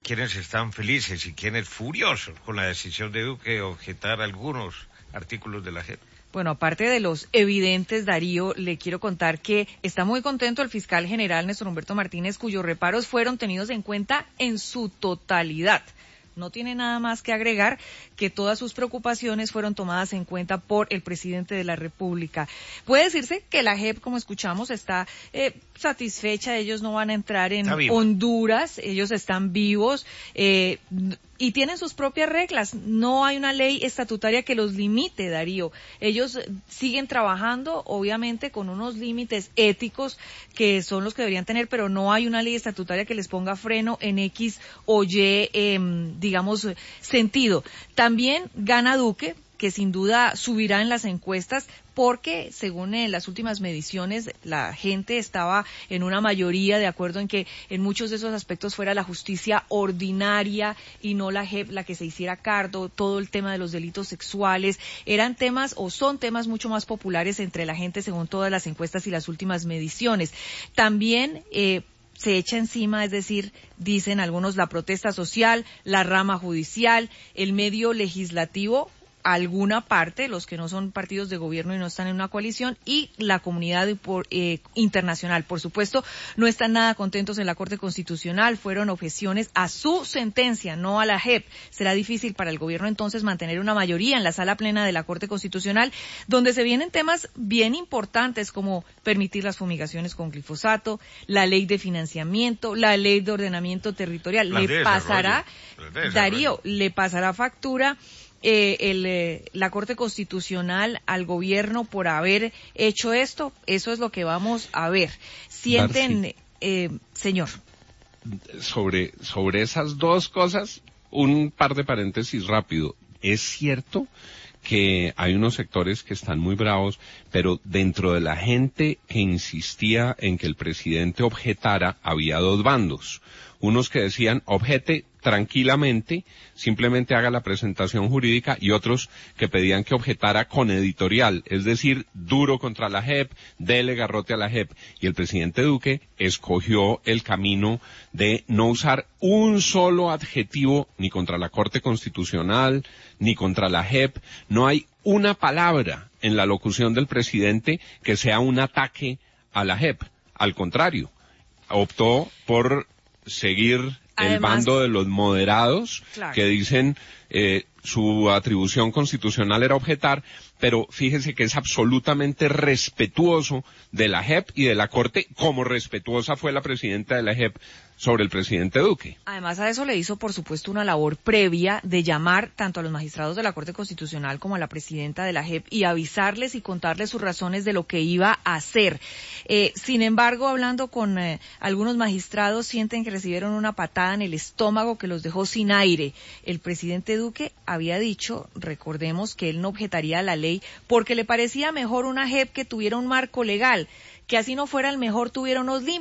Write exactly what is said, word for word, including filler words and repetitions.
quienes están felices y quienes furiosos con la decisión de Duque de objetar algunos artículos de la J E P. Bueno, aparte de los evidentes, Darío, le quiero contar que está muy contento el fiscal general Néstor Humberto Martínez, cuyos reparos fueron tenidos en cuenta en su totalidad. No tiene nada más que agregar que todas sus preocupaciones fueron tomadas en cuenta por el presidente de la República. Puede decirse que la J E P, como escuchamos, está eh, satisfecha. Ellos no van a entrar en Honduras, ellos están vivos eh, y tienen sus propias reglas. No hay una ley estatutaria que los limite, Darío. Ellos siguen trabajando, obviamente, con unos límites éticos que son los que deberían tener, pero no hay una ley estatutaria que les ponga freno en X o Y, eh, digamos, sentido. También gana Duque, que sin duda subirá en las encuestas, porque según eh, las últimas mediciones, la gente estaba en una mayoría de acuerdo en que en muchos de esos aspectos fuera la justicia ordinaria y no la J E P la que se hiciera cargo. Todo el tema de los delitos sexuales eran temas o son temas mucho más populares entre la gente según todas las encuestas y las últimas mediciones. También eh, se echa encima, es decir, dicen algunos, la protesta social, la rama judicial, el medio legislativo, alguna parte, los que no son partidos de gobierno y no están en una coalición, y la comunidad por, eh, internacional. Por supuesto, no están nada contentos en la Corte Constitucional, fueron objeciones a su sentencia, no a la J E P. Será difícil para el gobierno entonces mantener una mayoría en la sala plena de la Corte Constitucional, donde se vienen temas bien importantes como permitir las fumigaciones con glifosato, la ley de financiamiento, la ley de ordenamiento territorial. La le de pasará, de Darío, le pasará factura Eh, el, eh, la Corte Constitucional al gobierno por haber hecho esto. Eso es lo que vamos a ver. Sienten, eh, señor. Sobre, sobre esas dos cosas, un par de paréntesis rápido. Es cierto que hay unos sectores que están muy bravos, pero dentro de la gente que insistía en que el presidente objetara, había dos bandos. Unos que decían, objete tranquilamente, simplemente haga la presentación jurídica, y otros que pedían que objetara con editorial, es decir, duro contra la J E P, dele garrote a la J E P. Y el presidente Duque escogió el camino de no usar un solo adjetivo ni contra la Corte Constitucional, ni contra la J E P. No hay una palabra en la locución del presidente que sea un ataque a la J E P. Al contrario, optó por seguir el Además, bando de los moderados, claro, que dicen eh, su atribución constitucional era objetar, pero fíjese que es absolutamente respetuoso de la J E P y de la Corte, como respetuosa fue la presidenta de la J E P sobre el presidente Duque. Además a eso le hizo, por supuesto, una labor previa de llamar tanto a los magistrados de la Corte Constitucional como a la presidenta de la J E P y avisarles y contarles sus razones de lo que iba a hacer. Eh, sin embargo, hablando con eh, algunos magistrados, sienten que recibieron una patada en el estómago que los dejó sin aire. El presidente Duque había dicho, recordemos, que él no objetaría a la ley porque le parecía mejor una J E P que tuviera un marco legal, que así no fuera el mejor tuviera unos límites.